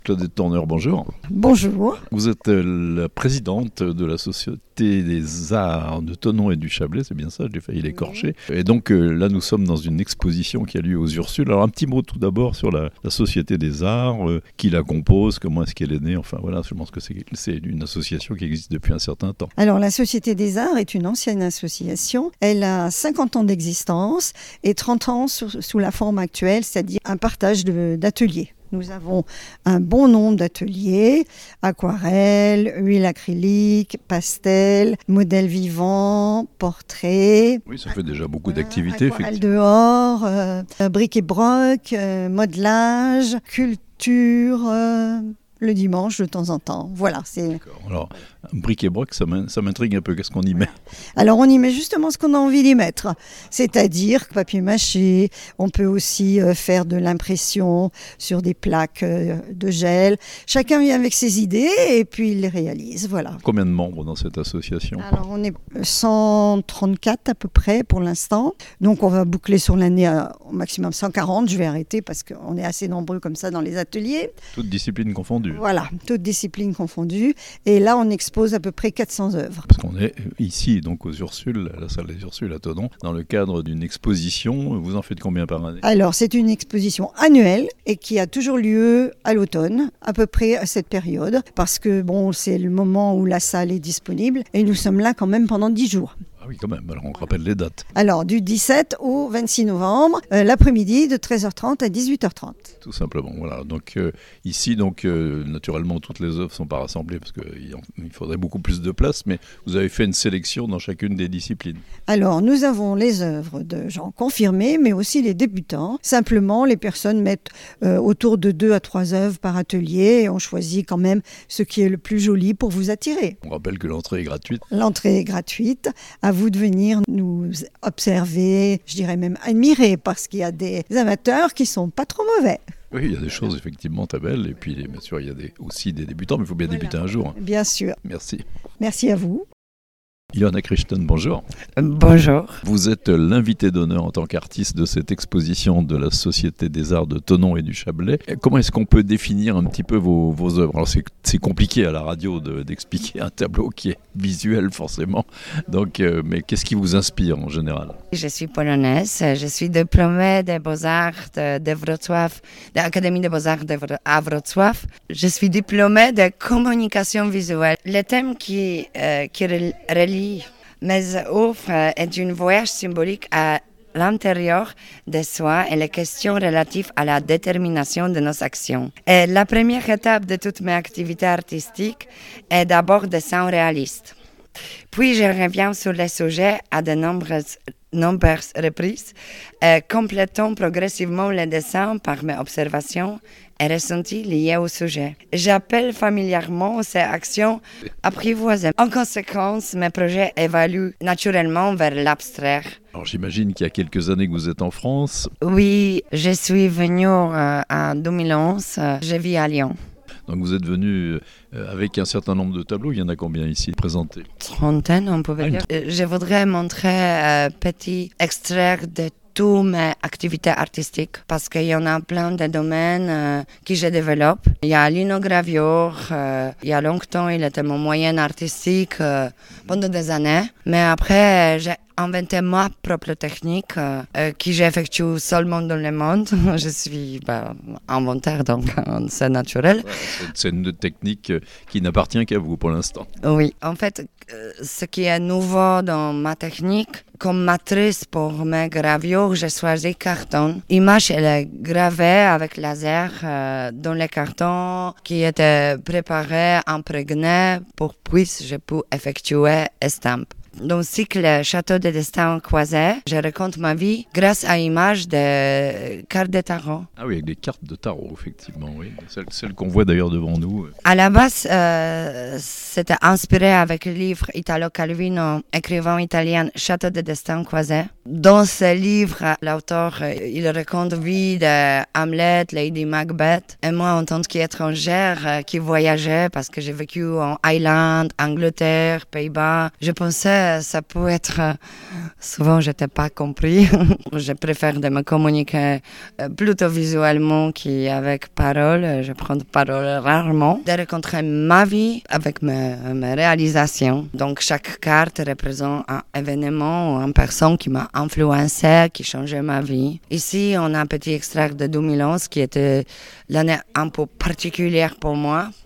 Claudette Tourneur, bonjour. Bonjour. Vous êtes la présidente de la Société des Arts de Thonon et du Chablais, c'est bien ça, j'ai failli l'écorcher. Et donc là, nous sommes dans une exposition qui a lieu aux Ursules. Alors un petit mot tout d'abord sur la Société des Arts, qui la compose, comment est-ce qu'elle est née, enfin voilà, je pense que c'est une association qui existe depuis un certain temps. Alors la Société des Arts est une ancienne association. Elle a 50 ans d'existence et 30 ans sous la forme actuelle, c'est-à-dire un partage d'ateliers. Nous avons un bon nombre d'ateliers, aquarelles, huile acrylique, pastel, modèles vivants, portraits. Oui, ça fait déjà beaucoup d'activités. Aquarelles dehors, bric et broc, modelage, culture, le dimanche de temps en temps. Voilà, c'est... D'accord. Alors, bric et broc, ça m'intrigue un peu. Qu'est-ce qu'on y met ? Alors, on y met justement ce qu'on a envie d'y mettre. C'est-à-dire papier mâché, on peut aussi faire de l'impression sur des plaques de gel. Chacun vient avec ses idées et puis il les réalise. Voilà. Combien de membres dans cette association ? Alors, on est 134 à peu près pour l'instant. Donc, on va boucler sur l'année au maximum 140. Je vais arrêter parce qu'on est assez nombreux comme ça dans les ateliers. Toutes disciplines confondues. Voilà, toutes disciplines confondues. Et là, on expose à peu près 400 œuvres. Parce qu'on est ici, donc aux Ursules, à la salle des Ursules à Thonon, dans le cadre d'une exposition. Vous en faites combien par année ? Alors, c'est une exposition annuelle et qui a toujours lieu à l'automne, à peu près à cette période, parce que bon, c'est le moment où la salle est disponible et nous sommes là quand même pendant 10 jours. Ah oui, quand même. Alors, on rappelle les dates. Alors, du 17 au 26 novembre, l'après-midi de 13h30 à 18h30. Tout simplement, voilà. Donc ici, naturellement, toutes les œuvres ne sont pas rassemblées parce qu'il faudrait beaucoup plus de place, mais vous avez fait une sélection dans chacune des disciplines. Alors, nous avons les œuvres de gens confirmés, mais aussi les débutants. Simplement, les personnes mettent autour de 2 à 3 œuvres par atelier et on choisit quand même ce qui est le plus joli pour vous attirer. On rappelle que l'entrée est gratuite. L'entrée est gratuite. À vous de venir nous observer, je dirais même admirer, parce qu'il y a des amateurs qui sont pas trop mauvais. Oui, il y a des choses effectivement très belles, et puis bien sûr il y a aussi des débutants, mais il faut bien débuter un jour. Bien sûr. Merci. Merci à vous. Ilona Crichton, bonjour. Bonjour. Vous êtes l'invité d'honneur en tant qu'artiste de cette exposition de la Société des Arts de Thonon et du Chablais. Comment est-ce qu'on peut définir un petit peu vos œuvres ? Alors c'est compliqué à la radio d'expliquer un tableau qui est visuel forcément, donc, mais qu'est-ce qui vous inspire en général ? Je suis polonaise, je suis diplômée des Beaux-Arts de Wrocław, de l'Académie des Beaux-Arts à Wrocław. Je suis diplômée de communication visuelle. Le thème qui relie mes œuvres est un voyage symbolique à l'intérieur de soi et les questions relatives à la détermination de nos actions. Et la première étape de toutes mes activités artistiques est d'abord de dessin réaliste. Puis je reviens sur le sujet à de nombreuses reprises, complétant progressivement le dessin par mes observations et ressentis liés au sujet. J'appelle familièrement ces actions apprivoisées. En conséquence, mes projets évoluent naturellement vers l'abstrait. Alors j'imagine qu'il y a quelques années que vous êtes en France. Oui, je suis venue en 2011. Je vis à Lyon. Donc vous êtes venu avec un certain nombre de tableaux. Il y en a combien ici présentés ? Trentaine, on pouvait dire. Je voudrais montrer un petit extrait de toutes mes activités artistiques parce qu'il y en a plein de domaines que je développe. Il y a l'inogravure. Il y a longtemps, il était mon moyen artistique pendant des années. Mais après, j'ai inventé ma propre technique que j'effectue seulement dans le monde. Je suis inventeur, donc c'est naturel. Ouais, c'est une technique qui n'appartient qu'à vous pour l'instant. Oui, en fait, ce qui est nouveau dans ma technique, comme matrice pour mes gravures, j'ai choisi carton. L'image, elle est gravée avec laser dans les cartons qui étaient préparés, imprégnés pour que je puisse effectuer estampes. Dans le cycle Château de Destin Croisé, je raconte ma vie grâce à l'image de cartes de tarot. Ah oui, avec des cartes de tarot, effectivement, oui. Celles qu'on voit d'ailleurs devant nous. À la base, c'était inspiré avec le livre Italo Calvino, écrivain italien Château de Destin Croisé. Dans ce livre, l'auteur, il raconte vie de Hamlet, Lady Macbeth. Et moi, en tant qu'étrangère qui voyageait, parce que j'ai vécu en Irlande, Angleterre, Pays-Bas, je pensais que ça peut être... Souvent, je n'étais pas compris. Je préfère de me communiquer plutôt visuellement qu'avec parole. Je prends parole rarement. De rencontrer ma vie avec mes réalisations. Donc, chaque carte représente un événement ou une personne qui m'a influencé, qui changeait ma vie. Ici, on a un petit extrait de 2011 qui était l'année un peu particulière pour moi.